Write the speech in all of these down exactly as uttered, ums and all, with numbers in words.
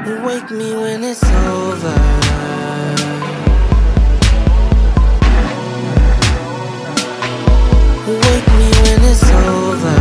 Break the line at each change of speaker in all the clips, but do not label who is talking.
Wake me when it's over. Wake me when it's over.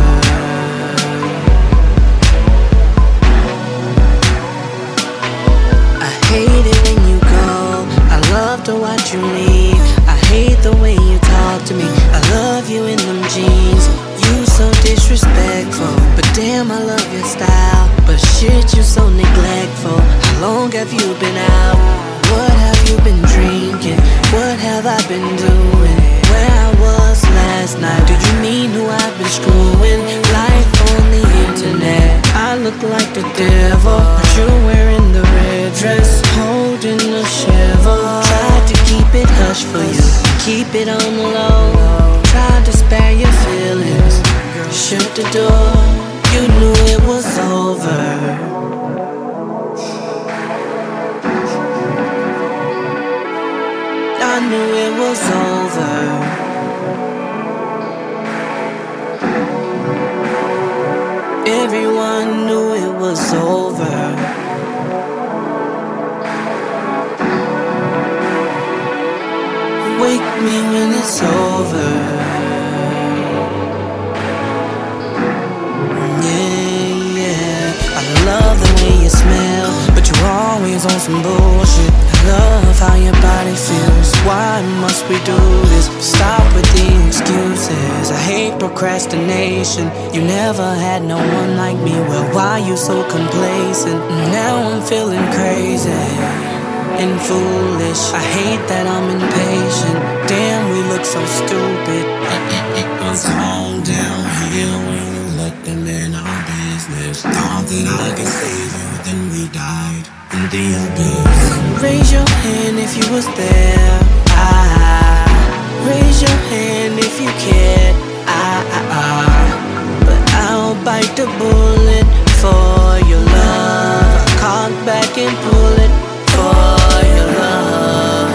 I hate it when you go. I love to watch you leave. I hate the way you talk to me. I love you in them jeans. You so disrespectful, but damn I love your style. But shit, you so neglectful. How long have you been out? What have you been drinking? What have I been doing? Where I was last night? Do you mean who I've been screwing? Life on the internet, I look like the devil, but you're wearing the red dress, holding the shovel. Tried to keep it hush for you, keep it on the low. Tried to spare your feelings, shut the door. You knew it was over. I knew it was over. Everyone knew it was over. Wake me when it's over. Yeah, yeah. I love the way you smell, but you're always on some bullshit. I love how your body feels. Why must we do this? Stop with the excuses. I hate procrastination. You never had no one like me. Well, why you so complacent? Now I'm feeling crazy and foolish. I hate that I'm impatient. Damn, we look so stupid.
It was all downhill when you let them in our business. Thought that I could save you, then we died in the abyss.
Raise your hand if you was there. Ah, raise your hand if you cared. Ah, ah, ah. But I'll bite the bullet for your love. I'll cock back and pull it for your love.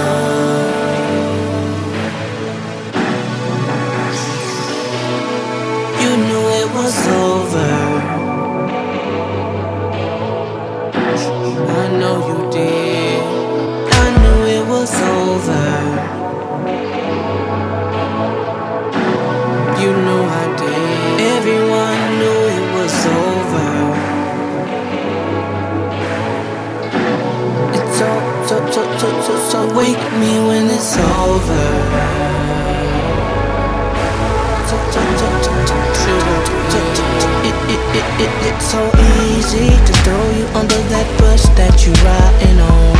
You knew it was over. I know you did. I knew it was over. You knew I did. Everyone knew it was over. It's so, so, so, so, so, so. Wake me when it's over. So, so, so, so, so, so, so, so. It, it, it, it, it's so easy to throw you under that bus that you riding on.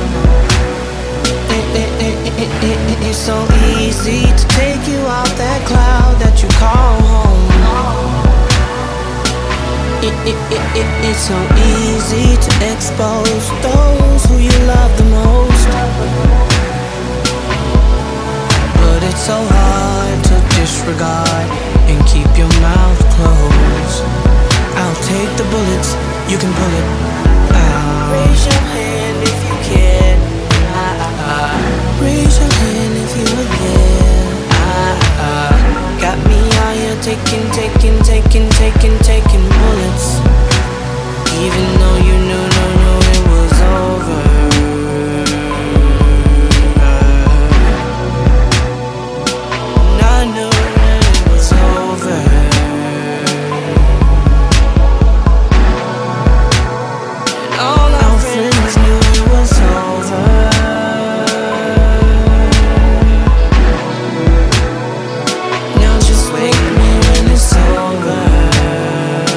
It, it, it, it, it, it, it's so easy to take you off that cloud that you call home. It, it, it, it, it's so easy to expose those who you love the most. But it's so hard to disregard and keep your mouth closed. I'll take the bullets, you can pull it out. Raise your hand if you can. Ah, ah, ah. Raise your hand if you were there. Ah, ah. Got me out here taking, taking, taking, taking, taking bullets. Even though you knew, no, no, it was over. And I knew that it was over. All our friends knew it was over. Now just wake me when it's over.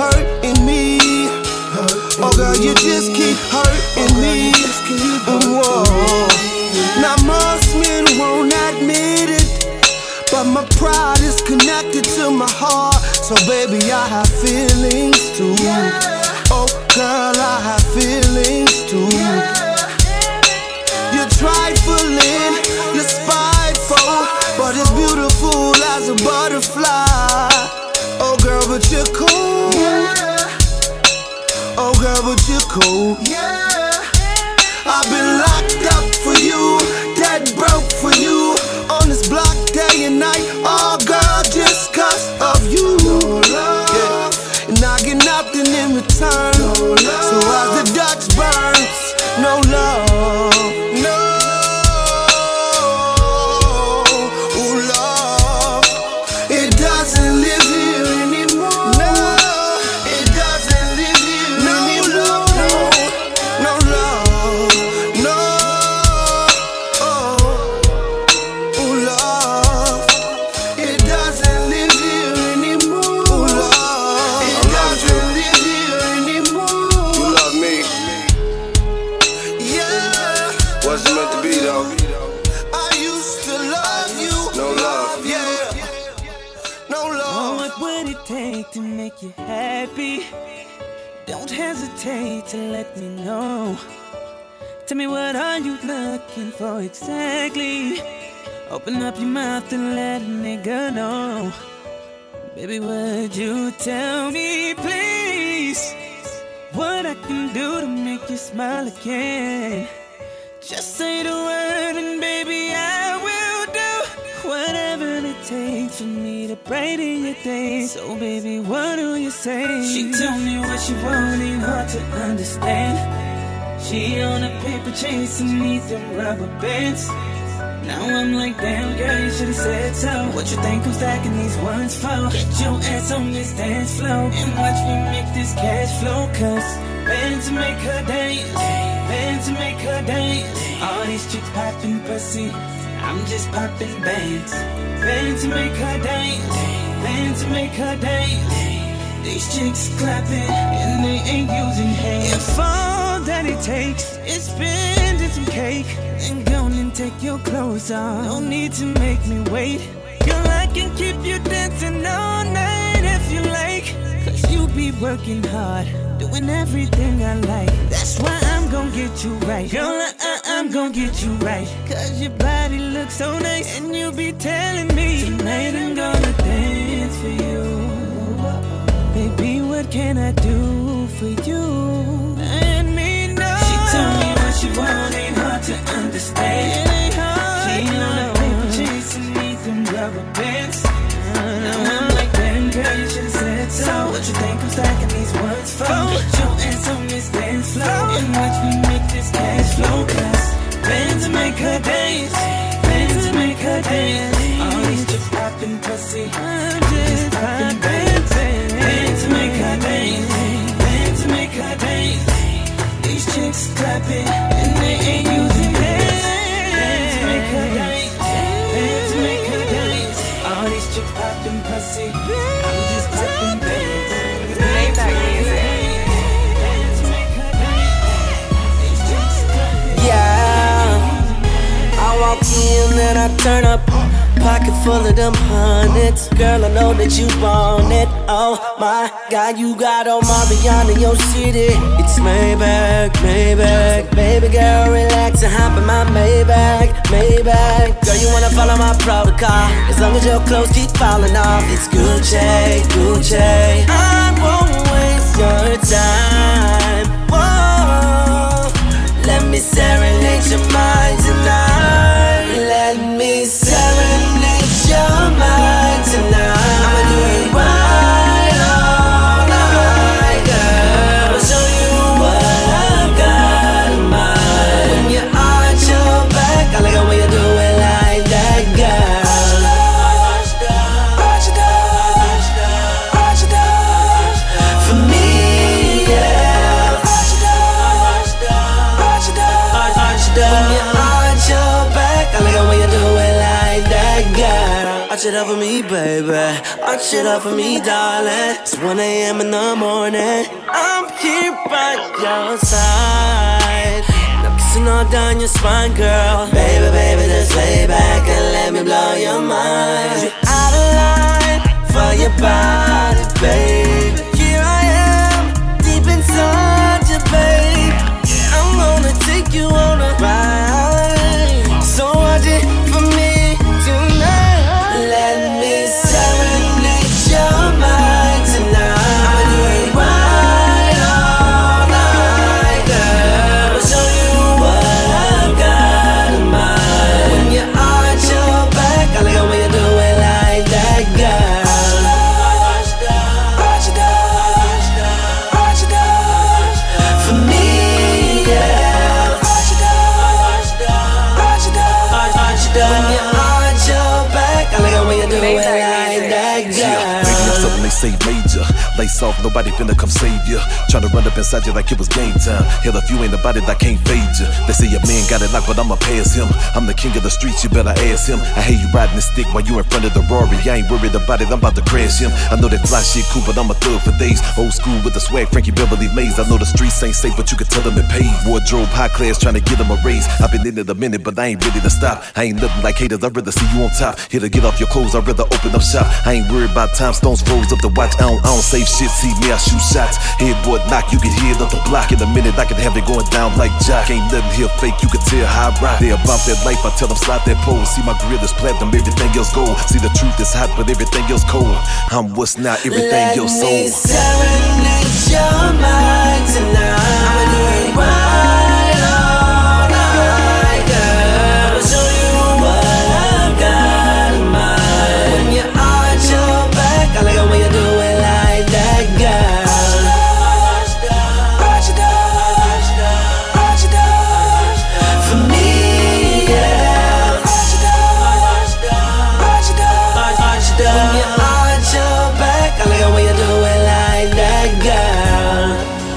hurting me. Oh girl, you just keep hurting me. Whoa. Now most men won't admit it, but my pride is connected to my heart. So baby, I have feelings too. Oh girl, I have feelings too. You're trifling, you're spiteful, but as beautiful as a butterfly. Oh girl, but you're cool. Oh girl, but you're cool. I've been locked up for you, dead broke for you, on this block day and night. Oh girl, just cause of you. Yeah. And I get nothing in return. So as the Dutch burns, no love. No. Ooh, love. It doesn't live here anymore. No. It doesn't live here no anymore. Love, no. No love. No. Oh. Ooh, love. It doesn't live here anymore. Ooh, love. It doesn't live here anymore.
You love me.
Yeah.
Wasn't meant to be though.
I used to love you.
No love.
Yeah. No
Oh,
love.
what would it take to make you happy? Don't hesitate to let me know. Tell me, what are you looking for exactly? Open up your mouth and let a nigga know. Baby, would you tell me, please, what I can do to make you smile again? Just say the word and baby, I will do whatever it takes for me to brighten your day. So baby, what do you say? She tell me what she want, ain't hard to understand. She on a paper chasing me them rubber bands. Now I'm like, damn girl, you should've said so. What you think I'm stacking these ones for? Get your ass on this dance floor and watch me make this cash flow. Cause band to make her dance, band to make her dance. All these chicks popping pussy, I'm just popping bands. Band to make her dance, band to make her dance. These chicks clapping and they ain't using hands. If all that it takes is spending some cake, then go and take your clothes off. No need to make me wait. Girl, I can keep you dancing all night if you like. Cause you be working hard, doing everything I like. That's why I'm gon' get you right. Girl, I, I, I'm gon' get you right. Cause your body looks so nice, and you be telling me tonight I'm gonna dance for you. Baby, what can I do for you? Let me know. She tell me what she want, ain't hard to understand. It ain't hard. She on a paper chasing me them rubber bands. Now I'm like, damn girl, you should've said so. What you think I'm stacking these ones for? Get your ass on this dance floor and watch me make this cash flow. Cause band to make her dance, band to make her dance. All these chicks popping pussy, I'm just popping bands. Band to make her dance, band to make her dance. These chicks clapping and they ain't using hands. Band to make her dance, band to make her dance. All these chicks popping pussy, I'm just popping bands.
Maybach music.
Band to make her dance. These chicks clapping.
Yeah, I walk in and I turn up, pocket full of them hundreds. Girl, I know that you want it. Oh my God, you got all Mariana in your city. It's Maybach, Maybach. Baby girl, relax and hop in my Maybach, Maybach. Girl, you wanna follow my protocol? As long as your clothes keep falling off, it's Gucci, Gucci. I won't waste your time. Whoa, let me serenade your mind tonight. Let me serenade your mind tonight. I'ma do it right all night, girl. I'ma show you what I've got in mind. When you arch your back, I like it when you do it like that, girl. Arch it up, arch it up, arch it up. For me, yeah. Arch it up for me, baby. Arch it up for me, darling. It's one a m in the morning. I'm here by your side. I'm kissing all down your spine, girl. Baby, baby, just lay back and let me blow your mind. You're out of line for your body, babe. Here I am, deep inside you, babe. I'm gonna take you on a ride. So watch it for me tonight. Let me serenade your mind tonight. I'ma do it right all night, girl. I'll show you what I've got in mind. When you arch your back, I like it when you do it like that, girl. Arch it up, arch it up, arch it up for me, yeah. Arch it up, arch it up, arch it up. When you arch your back, I like it when you do it like that, girl.
Radio something they say major. Lace off, nobody finna come save ya. Tryna run up inside you like it was game time. Hell, if you ain't about it, I can't fade ya. They say your man got it locked, but I'ma pass him. I'm the king of the streets, you better ask him. I hate you riding the stick while you in front of the Rory. I ain't worried about it, I'm about to crash him. I know that fly shit cool, but I'm a thug for days. Old school with the swag, Frankie Beverly Mays. I know the streets ain't safe, but you can tell them it pays. Wardrobe high class, tryna get them a raise. I've been in it a minute, but I ain't ready to stop. I ain't nothing like haters, I'd rather see you on top. Here to get off your clothes, I'd rather open up shop. I ain't worried about time, stones froze up the watch. I don't, I don't save shit, see me, I shoot shots. Headboard knock, you can hear it up the block. In a minute, I can have it going down like Jock. Ain't nothing here fake, you can tell how I rock. They about that life, I tell them slide that pole. See my grill is platinum, everything else gold. See the truth is hot, but everything else cold. I'm what's not, everything else sold.
Let me serenade your mind tonight. I'ma do it right all night, girl. I'ma show you what I've got in mind. When you arch your back, I like it when you do it like that, girl. Arch it up, arch it up for me, yeah. Arch it up, arch it up, arch it up. When you arch your back, I like it when you do it like that, girl.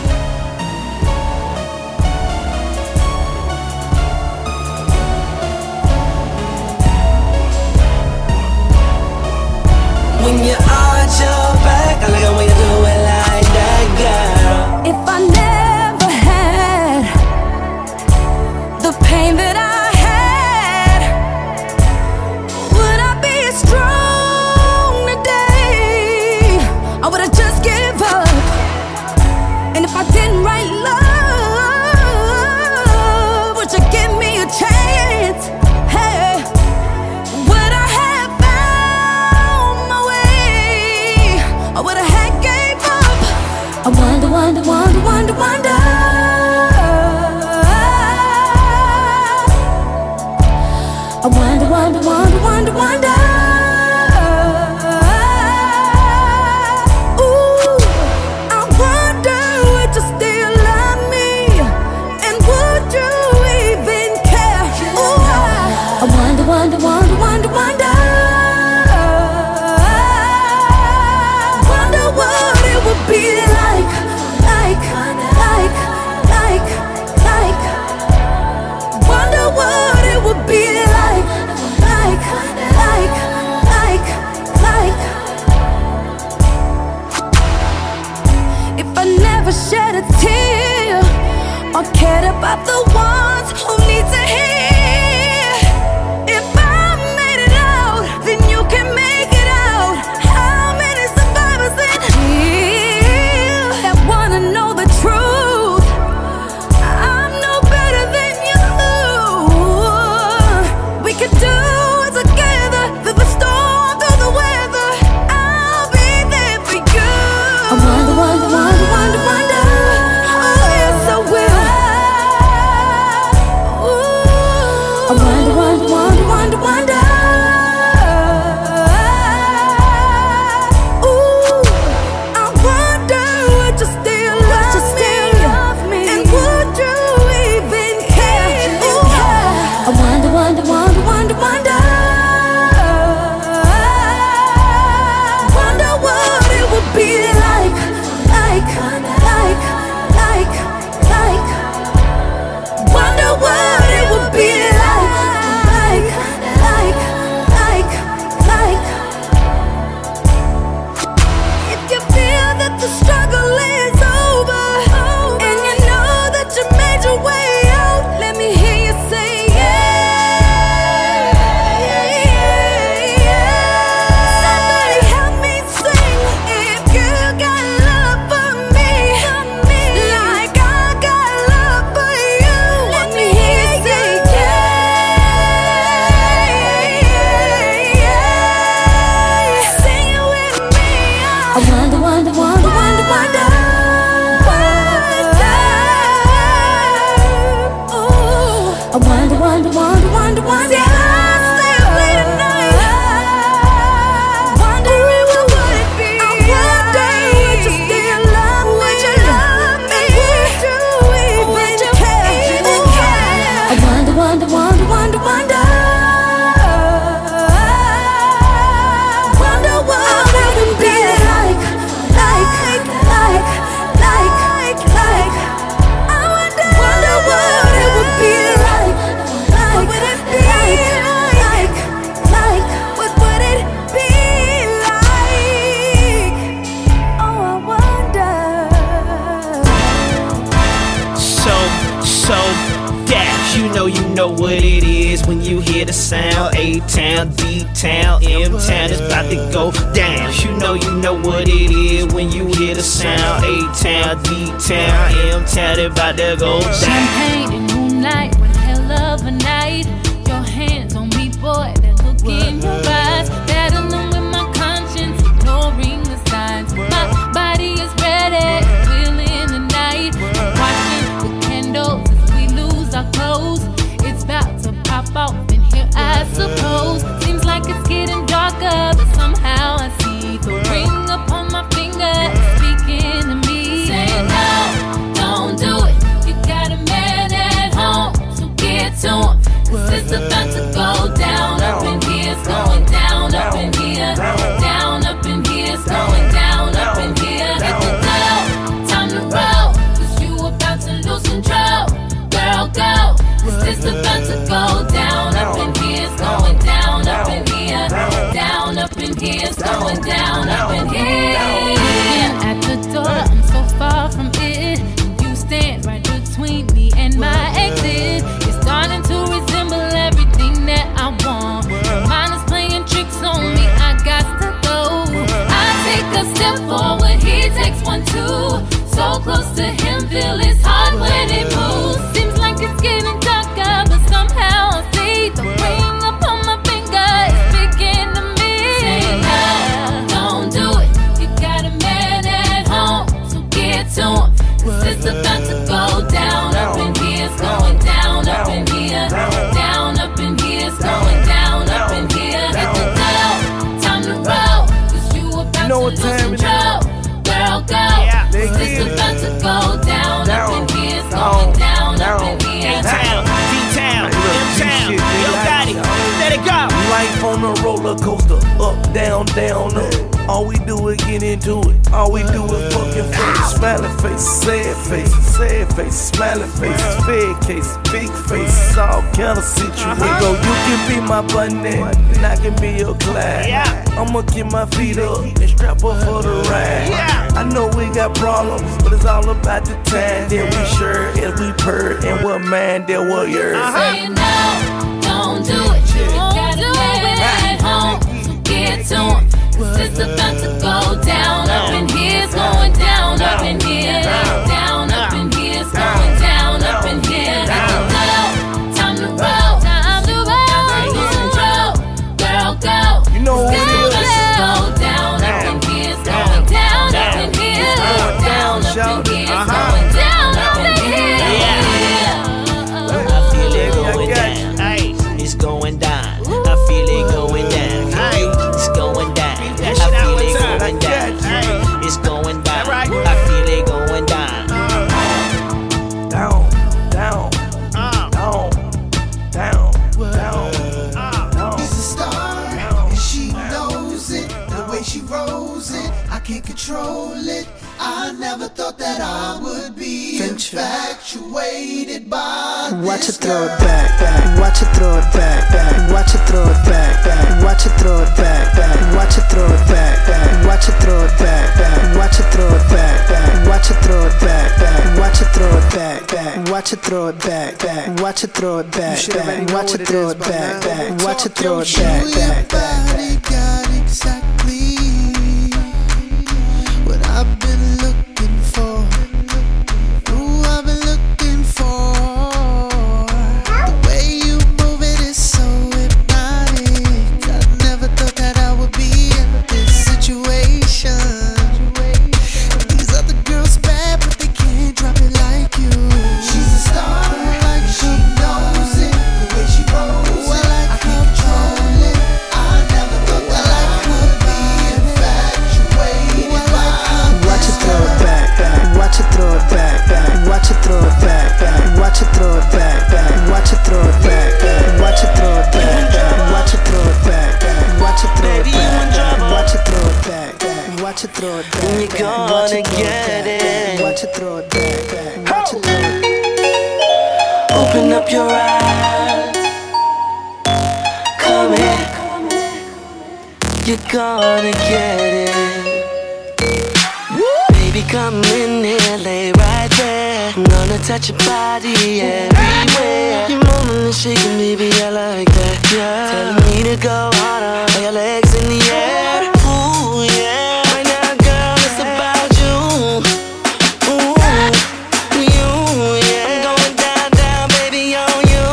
When you arch your back, I like it when you do it like that, girl.
If I never had the pain that I had, would I be as strong today? I would've just give up. And if I didn't write love, would you give me a chance? Hey, would I have found my way? Or would I have gave up? I wonder, wonder, wonder, wonder, wonder. I wonder, wonder, wonder, wonder, wonder. Ooh, I wonder, would you still love me? And would you even care? Ooh, I wonder, wonder, wonder, wonder, wonder. Wonder what it would be like, like, like, like, like. Wonder what it would be like, like, like, like, like. If I never shed a tear or cared about the ones who need to hear. If I made it out, then you can make it out. How many survivors in here that wanna know the truth? I'm no better than you. We could do it together, through the storm, through the weather. I'll be there for you. I wonder, wonder, wonder, wonder, wonder. Oh yes, I will.
know you know what it is when you hear the sound. A-Town, D-Town, M-Town is about to go down. You know you know what it is when you hear the sound. A-Town, D-Town, M-Town is about to go down.
Champagne and moonlight, one hell of a night. Your hands on me, boy, that look in your eyes. Battling with my conscience, ignoring the signs. My body is ready, feeling the night. Watching the candles as we lose our clothes. It's about to pop off in here, I suppose. Seems like it's getting darker, but somehow I see the ring upon my finger speaking to me. Saying no, don't do it. You got a man at home, so get to him. Cause it's about to go down. Up in here, it's going down. Up in here, down. Up in here, it's going down. Up in here, hit the glow. Time to roll, cause you about to lose control. Girl, go, cause it's about to go down. Up in here, it's going down. Up in here, down. Up in here, it's going down. Up in here. Looking at the door, I'm so far from it. You stand right between me and my exit. It's starting to resemble everything that I want. My mind is playing tricks on me, I got to go. I take a step forward, he takes one too. So close to him, feel his heart when it moves. Seems like it's getting darker, but somehow I see the ring upon my finger. It's speaking to me. Say no, don't do it. You got a man at home, so get to him. Cause it's about to go down. Up in here, it's going down. Up in here, down. Up in here, it's going down. Up in here, hit the glow. Time to roll, cause you about
You know
to
what
lose
time it is?
control. Girl, go,
Yeah.
cause it's about to go down. Up in here, it's going down. Up in here,
A-Town, D-Town, M-Town, yo Gotti, let it go.
Life on a roller coaster, up, down, down, up. All we do is get into it. All we do is fucking face, smiling face, sad face, sad face, smiling face, fed case, big face, all kind of situation. Go, you can be my bunny, and I can be your Clyde.
Yeah.
I'ma get my feet up and strap up for the ride.
Yeah.
I know we got problems, but it's all about the time that we share as we purr and we're man that we're yours.
say no, don't do it. You got a man at home, so get to him. Cause it's about to go down. Up in here, it's going down. Up in here, down. Up in here, it's going down. Up in here, hit the glow. Time to roll, time to roll. Lose control, girl, go.
You know what
Cause
it
it's
is.
about to go down. Up in here, it's going down. Up in here, down. Up in here, it's going down. Up in here.
I feel it going down. Ay, it's going down. I feel it going down. Ay, it's going down. I feel it going down. Ay, it's going down. I feel it going down.
Down, down, down, down, down, down.
She's a star, and she knows it. The way she rolls it, I can't control it. I never thought that I would be infatuated by
Watch
this
it throw it
girl.
back, back. Watch it throw it back, back. Watch it throw it back, back. Watch it throw it back, back. Watch it throw it back, back. Watch it throw it back, back. Watch it throw it back, back. Watch it throw it back, back. Watch it throw it back, back. Watch it throw it back, back. Watch it throw it back, back. Watch it throw it back, back. Watch it throw it back, back, back.
Body got exactly what I've been looking for. Ooh, I've been looking for. The way you move it is so hypnotic. I never thought that I would be in this situation. These other girls bad, but they can't drop it like you. She's a star, like she knows it. The way she rolls it, I can't control it. I never thought that I could be infatuated by
Watch it throw it back, back. Watch it throw it back, back. Watch it throw it back, back. Watch it throw it back, back. Watch it throw it back, back. Watch it throw it back, back. Watch it throw it back, back. Watch it throw it back, back. Watch it throw it back, back. Watch it throw it back,
When you
back.
gonna
Watch it throw
get
it back,
it?
back. Watch it throw it back, back. Watch it throw it.
Open up your eyes. Come here. You're gonna get it. Baby, come in here, lay right there. I'm gonna
wanna touch your body everywhere. You're moving and shaking, baby, I like that. Yeah, telling me to go harder, your legs in the air. Ooh, yeah. Right now, girl, it's about you. Ooh, you, yeah. I'm going down, down, baby, on you.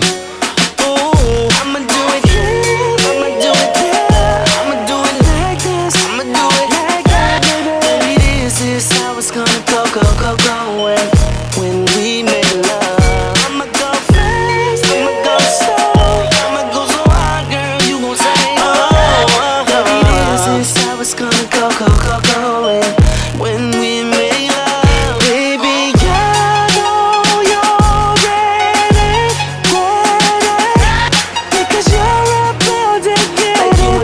Ooh, I'ma do it here, I'ma do it there. I'ma do it like this, I'ma do it like that, baby. Baby, this is how it's gonna go, go, go, go. When, when we make love, I'ma go fast, I'ma go slow, I'ma go so hard, girl, you gon' say, oh, baby, this is how it's gonna go, go, go, go. When, when we make love, baby, I know you're ready, ready, because you're about to get it. You're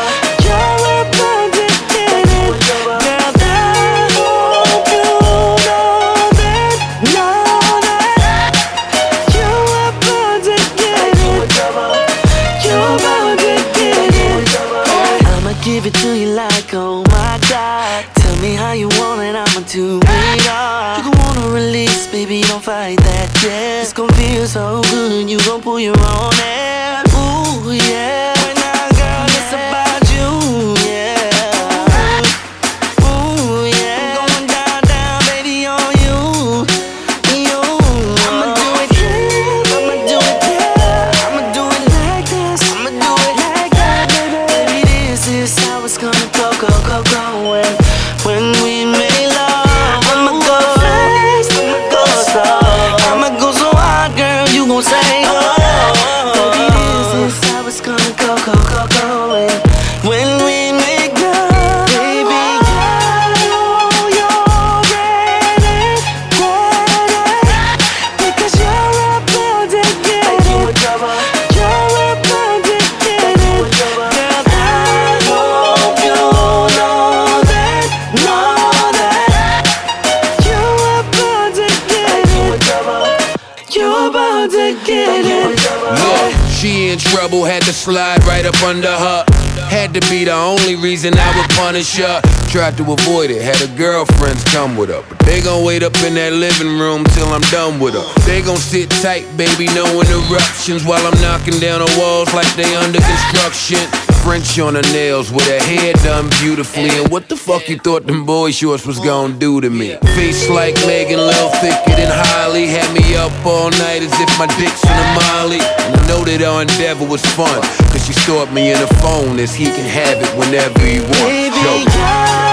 about to get it, girl. I hope you know that, know that you're about to get it. You're about to get it. I'ma give it to you like, oh my God. Tell me how you want it, I'ma do it all. You gon' wanna release, baby, don't fight that, yeah. It's gon' feel so good, you gon' pull your own air. Ooh, yeah. Right now, girl, it's about you, yeah. Ooh, yeah. I'm going down, down, baby, on you. You. I'ma do it here, I'ma do it there. I'ma do it like this, I'ma do it like that, baby. Baby, this is how it's gonna go, go, go, go. When, when we make love, I'ma go fast, I'ma go slow, I'ma go so hard, girl, you gon' say, oh, baby, this is how it's gonna go, go, go, go. When, when we make love, baby, I know you're ready, ready, because you're about to get it. You're about to get it, girl. I hope you know that, know that you're about to get it. You're about to get it.
Look, she in trouble, had to slide right up under her. Had to be the only reason I would punish her. Tried to avoid it, had her girlfriends come with her, but they gon' wait up in that living room till I'm done with her. They gon' sit tight, baby, no interruptions, while I'm knocking down the walls like they under construction. French on her nails with her hair done beautifully. And what the fuck you thought them boy shorts was gon' do to me? Face like Megan, little thicker than Holly. Had me up all night as if my dick's in a molly. And I know that our endeavor was fun, cause she stored me in a phone as he can have it whenever he wants.
Baby,